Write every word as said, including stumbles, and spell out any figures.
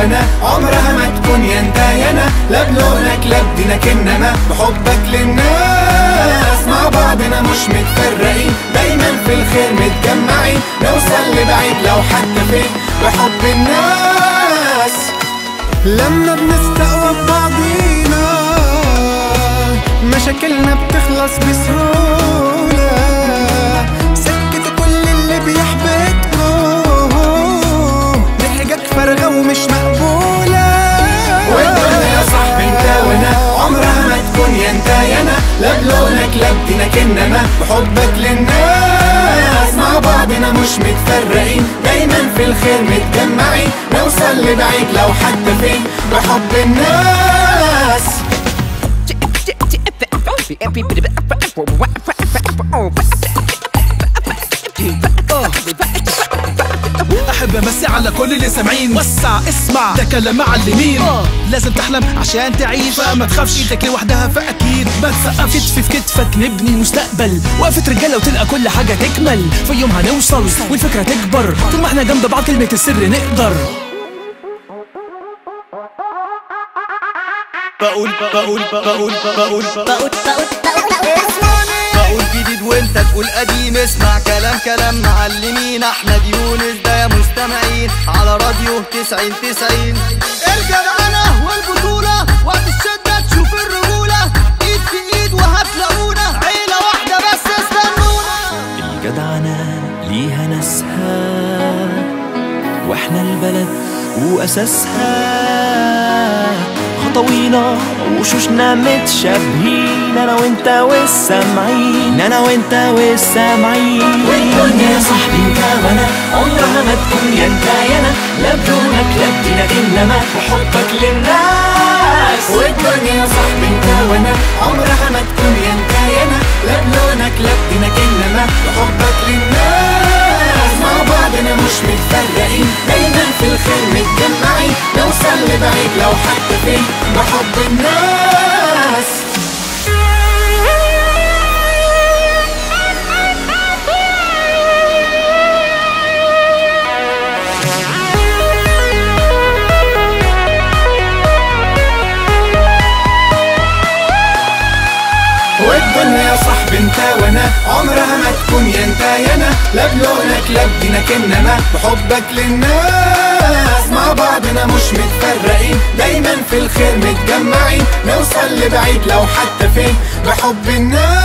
وانا عمرها ما تكون يا انت يا انا، لا بلونك لا بدينك انما بحبك للناس. مع بعضنا مش متفرقين، دايما في الخير متجمعين، نوصل لبعيد لو حتى فين بحب الناس. لما بنستقوى ببعضينا مشاكلنا بتخلص بسهولة، سكتوا كل اللي بيحبطكوا، دي حجج فارغة ومش مقبولة. والدنيا يا صاحبي انت وانا عمرها ما تكون يا انت يا انا، لا بلونك لا بدينك انما بحبك للناس. مع بعضنا مش متفرقين، دايما في الخير متجمعين، نوصل لبعيد لو حتى فين بحب الناس. احب امسي على كل اللي سامعين، وسع اسمع ده كلام معلمين. لازم تحلم عشان تعيش، فما تخافش ايدك لوحدها فاكيد ما تسقفش. كتف في كتفك نبني مستقبل، وقفة رجاله وتلقى كل حاجه تكمل، في يوم هنوصل والفكره تكبر، طول ما احنا جنب بعض كلمه السر نقدر. بقول بقول بقول بقول بقول بقول جديد وانت تقول قديم، اسمع كلام كلام معلمين. احمد يونس ده يا مستمعين على راديو تسعين تسعين. الجدعنة والبطولة وقت الشدة تشوف الرجولة، ايد في ايد وهتلاقونا عيلة واحدة بس استنونا. الجدعنة ليها ناسها واحنا البلد واساسها، خطوينا وشوشنا متشابهين، انا وانت والسامعين، انا وانت والسامعين. والدنيا يا صاحبي انت وانا عمرها ما تكون يا انت يا انا، لا بدونك لا بدينك انما بحبك للناس. والدنيا يا صاحبي انت وانا عمرها ما تكون يا انت يا انا، لا بلونك لا بدينك انما بحبك للناس. مع بعضنا مش متفرقين، دايما في الخير متجمعين، نوصل لبعيد لو حتى فين بحب الناس. والدنيا يا صاحبي انت وانا عمرها ما تكون يا انت يا انا، لا بلونك لا بدينك انما بحبك للناس. مع بعضنا مش متفرقين، دايما في الخير متجمعين، نوصل لبعيد لو حتى فين بحب الناس.